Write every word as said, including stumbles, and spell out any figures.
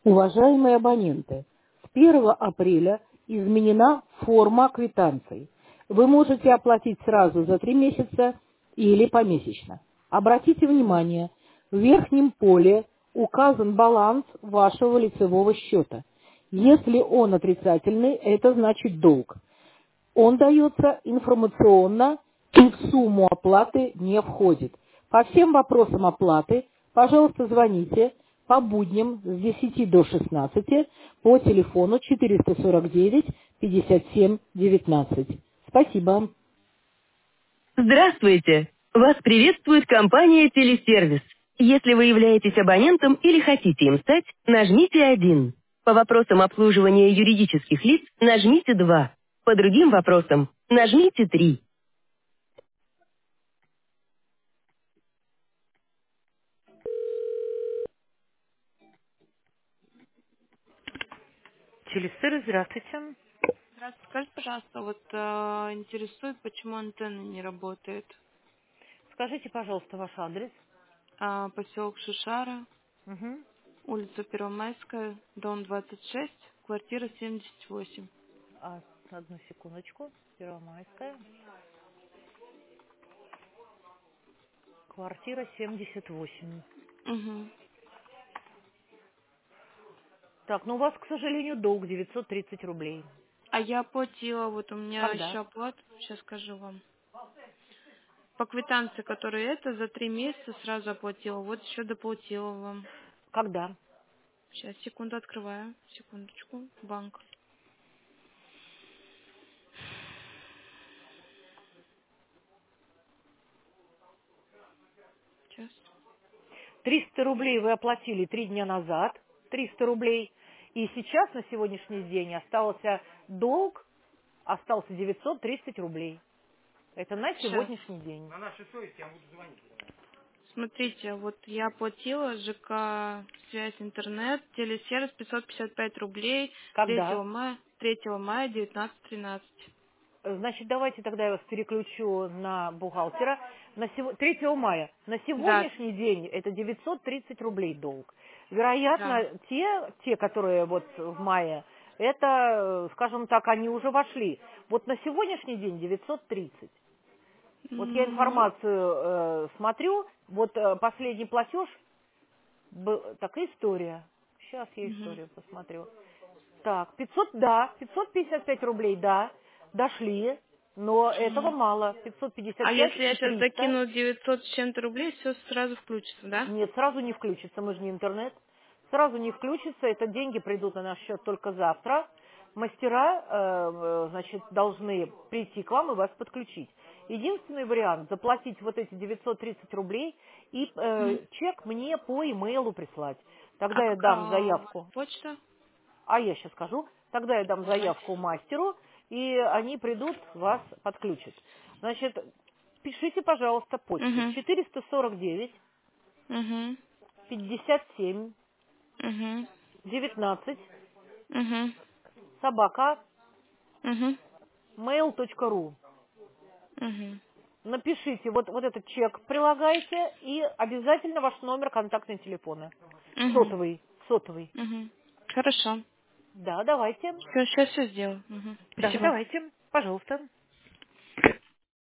Уважаемые абоненты, с первого апреля изменена форма квитанций. Вы можете оплатить сразу за три месяца или помесячно. Обратите внимание, в верхнем поле указан баланс вашего лицевого счета. Если он отрицательный, это значит долг. Он дается информационно и в сумму оплаты не входит. По всем вопросам оплаты, пожалуйста, звоните по будням с десяти до шестнадцати по телефону четыреста сорок девять пятьдесят семь девятнадцать. Спасибо. Здравствуйте! Вас приветствует компания «Телесервис». Если вы являетесь абонентом или хотите им стать, нажмите один. По вопросам обслуживания юридических лиц нажмите два. По другим вопросам нажмите три. Телесервис, здравствуйте. Здравствуйте, скажите, пожалуйста, вот э, интересует, почему антенна не работает. Скажите, пожалуйста, ваш адрес. А, поселок Шишара, Угу. улица Первомайская, дом двадцать шесть, квартира семьдесят восемь. А, одну секундочку. Первомайская. Квартира семьдесят восемь. Угу. Так, ну у вас, к сожалению, долг девятьсот тридцать рублей. А я оплатила, вот у меня Когда? еще оплата, сейчас скажу вам. По квитанции, которая это, за три месяца сразу оплатила, вот еще доплатила вам. Когда? Сейчас, секунду открываю, секундочку, банк. Сейчас. триста рублей вы оплатили три дня назад. триста рублей. И сейчас, на сегодняшний день, остался долг, остался девятьсот тридцать рублей. Это на Сейчас. сегодняшний день. Смотрите, вот я оплатила ЖК, связь, интернет, телесервис пятьсот пятьдесят пять рублей третьего Когда? мая, третьего мая девятнадцать тринадцать. Значит, давайте тогда я вас переключу на бухгалтера. На сего... третьего мая. На Да, сегодняшний день это девятьсот тридцать рублей долг. да. Вероятно, те, те, которые вот в мае, это, скажем так, они уже вошли. Вот на сегодняшний день девятьсот тридцать. Вот я М, Ну, информацию э, смотрю, вот э, последний платеж, был, так, история. Сейчас я мгм. историю посмотрю. Так, пятьсот, да, пятьсот пятьдесят пять рублей, да, дошли, но этого Мгм. мало. пятьсот пятьдесят А пять если я и сейчас триста. закину девятьсот с чем-то рублей, все сразу включится, да? Нет, сразу не включится, мы же не интернет. Сразу не включится, это деньги придут на наш счет только завтра. Мастера, э, э, значит, должны прийти к вам и вас подключить. Единственный вариант — заплатить вот эти девятьсот тридцать рублей и Мгм. э, чек мне по имейлу прислать. А Тогда я дам какая у вас заявку. почта? А я сейчас скажу. Тогда я дам Давайте. заявку мастеру, и они придут, вас подключат. Значит, пишите, пожалуйста, почту. Угу. четыреста сорок девять Угу. пятьдесят семь Угу. девятнадцать Угу. собака Угу. mail точка ру. Угу. Напишите, вот, вот этот чек прилагайте, и обязательно ваш номер контактного телефона. Угу. Сотовый, сотовый. Угу. Хорошо. Да, давайте. Все, сейчас все сделаю. Угу. Да, Спасибо. давайте, пожалуйста.